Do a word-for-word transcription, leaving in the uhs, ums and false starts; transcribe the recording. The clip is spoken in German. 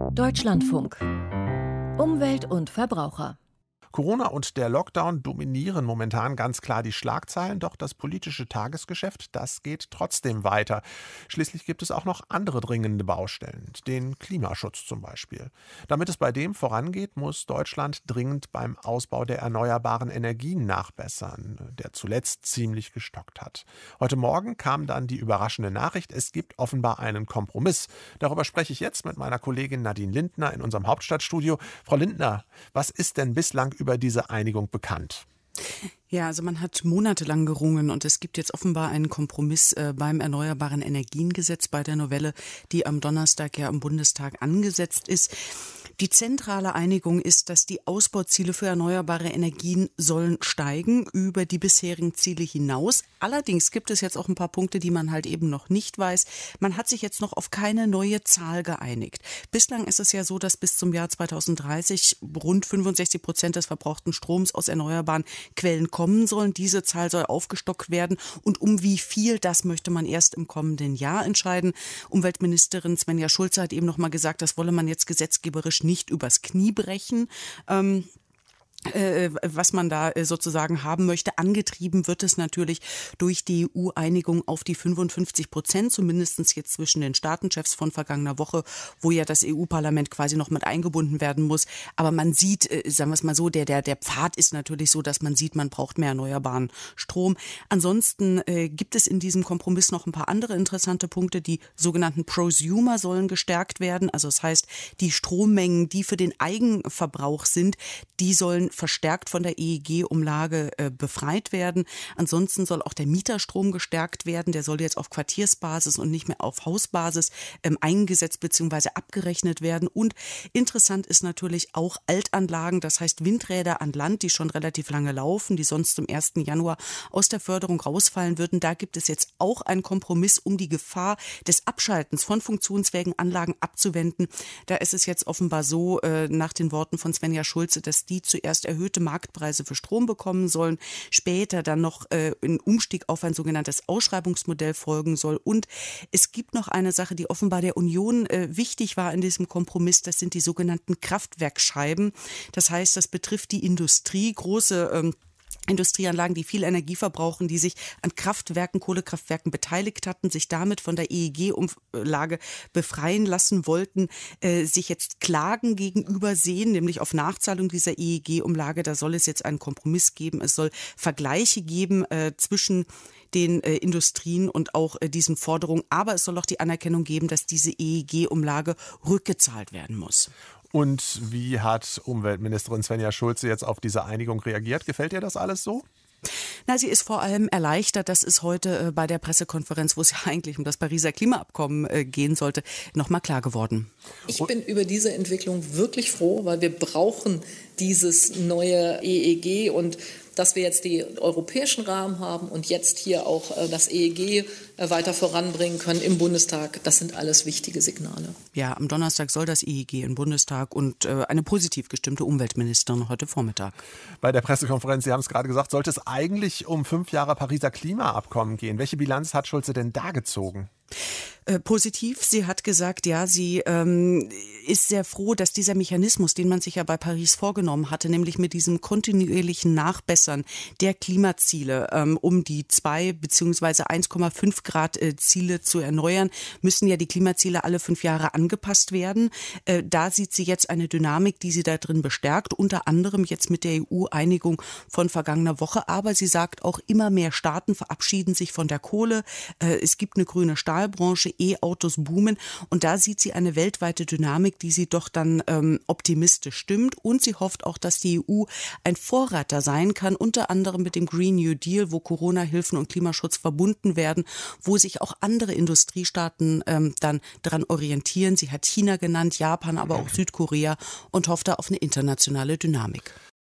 Deutschlandfunk. Umwelt und Verbraucher. Corona und der Lockdown dominieren momentan ganz klar die Schlagzeilen, doch das politische Tagesgeschäft, das geht trotzdem weiter. Schließlich gibt es auch noch andere dringende Baustellen, den Klimaschutz zum Beispiel. Damit es bei dem vorangeht, muss Deutschland dringend beim Ausbau der erneuerbaren Energien nachbessern, der zuletzt ziemlich gestockt hat. Heute Morgen kam dann die überraschende Nachricht, es gibt offenbar einen Kompromiss. Darüber spreche ich jetzt mit meiner Kollegin Nadine Lindner in unserem Hauptstadtstudio. Frau Lindner, was ist denn bislang über diese Einigung bekannt? Ja, also man hat monatelang gerungen und es gibt jetzt offenbar einen Kompromiss äh, beim Erneuerbaren Energiengesetz, bei der Novelle, die am Donnerstag ja im Bundestag angesetzt ist. Die zentrale Einigung ist, dass die Ausbauziele für erneuerbare Energien sollen steigen über die bisherigen Ziele hinaus. Allerdings gibt es jetzt auch ein paar Punkte, die man halt eben noch nicht weiß. Man hat sich jetzt noch auf keine neue Zahl geeinigt. Bislang ist es ja so, dass bis zum Jahr zweitausenddreißig rund fünfundsechzig Prozent des verbrauchten Stroms aus erneuerbaren Quellen kommen sollen. Diese Zahl soll aufgestockt werden. Und um wie viel, das möchte man erst im kommenden Jahr entscheiden. Umweltministerin Svenja Schulze hat eben noch mal gesagt, das wolle man jetzt gesetzgeberisch nicht übers Knie brechen. Ähm Äh, was man da äh, sozusagen haben möchte. Angetrieben wird es natürlich durch die E U-Einigung auf die fünfundfünfzig Prozent, zumindest jetzt zwischen den Staatenchefs von vergangener Woche, wo ja das E U-Parlament quasi noch mit eingebunden werden muss. Aber man sieht, äh, sagen wir es mal so, der, der, der Pfad ist natürlich so, dass man sieht, man braucht mehr erneuerbaren Strom. Ansonsten äh, gibt es in diesem Kompromiss noch ein paar andere interessante Punkte. Die sogenannten Prosumer sollen gestärkt werden. Also das heißt, die Strommengen, die für den Eigenverbrauch sind, die sollen verstärkt von der E E G-Umlage äh, befreit werden. Ansonsten soll auch der Mieterstrom gestärkt werden. Der soll jetzt auf Quartiersbasis und nicht mehr auf Hausbasis ähm, eingesetzt bzw. abgerechnet werden. Und interessant ist natürlich auch Altanlagen, das heißt Windräder an Land, die schon relativ lange laufen, die sonst zum ersten Januar aus der Förderung rausfallen würden. Da gibt es jetzt auch einen Kompromiss, um die Gefahr des Abschaltens von funktionsfähigen Anlagen abzuwenden. Da ist es jetzt offenbar so, äh, nach den Worten von Svenja Schulze, dass die zuerst erhöhte Marktpreise für Strom bekommen sollen, später dann noch äh, ein Umstieg auf ein sogenanntes Ausschreibungsmodell folgen soll. Und es gibt noch eine Sache, die offenbar der Union äh, wichtig war in diesem Kompromiss, das sind die sogenannten Kraftwerkscheiben. Das heißt, das betrifft die Industrie, große ähm, Industrieanlagen, die viel Energie verbrauchen, die sich an Kraftwerken, Kohlekraftwerken beteiligt hatten, sich damit von der E E G-Umlage befreien lassen wollten, äh, sich jetzt Klagen gegenüber sehen, nämlich auf Nachzahlung dieser E E G-Umlage. Da soll es jetzt einen Kompromiss geben. Es soll Vergleiche geben äh, zwischen den äh, Industrien und auch äh, diesen Forderungen. Aber es soll auch die Anerkennung geben, dass diese E E G-Umlage rückgezahlt werden muss. Und wie hat Umweltministerin Svenja Schulze jetzt auf diese Einigung reagiert? Gefällt ihr das alles so? Na, sie ist vor allem erleichtert. Das ist heute äh, bei der Pressekonferenz, wo es ja eigentlich um das Pariser Klimaabkommen äh, gehen sollte, nochmal klar geworden. Ich bin über diese Entwicklung wirklich froh, weil wir brauchen dieses neue E E G und dass wir jetzt die europäischen Rahmen haben und jetzt hier auch äh, das E E G äh, weiter voranbringen können im Bundestag. Das sind alles wichtige Signale. Ja, am Donnerstag soll das E E G im Bundestag und äh, eine positiv gestimmte Umweltministerin heute Vormittag. Bei der Pressekonferenz, Sie haben es gerade gesagt, sollte es eigentlich um fünf Jahre Pariser Klimaabkommen gehen. Welche Bilanz hat Schulze denn da gezogen? Äh, positiv. Sie hat gesagt, ja, sie ähm, ist sehr froh, dass dieser Mechanismus, den man sich ja bei Paris vorgenommen hatte, nämlich mit diesem kontinuierlichen Nachbessern der Klimaziele, ähm, um die zwei bzw. eins Komma fünf Grad äh, Ziele zu erneuern, müssen ja die Klimaziele alle fünf Jahre angepasst werden. Äh, da sieht sie jetzt eine Dynamik, die sie da drin bestärkt, unter anderem jetzt mit der E U-Einigung von vergangener Woche. Aber sie sagt auch, immer mehr Staaten verabschieden sich von der Kohle. Äh, es gibt eine grüne Stahlbranche, E-Autos boomen und da sieht sie eine weltweite Dynamik, die sie doch dann ähm, optimistisch stimmt und sie hofft auch, dass die E U ein Vorreiter sein kann, unter anderem mit dem Green New Deal, wo Corona-Hilfen und Klimaschutz verbunden werden, wo sich auch andere Industriestaaten ähm, dann daran orientieren. Sie hat China genannt, Japan, aber auch Südkorea und hofft da auf eine internationale Dynamik.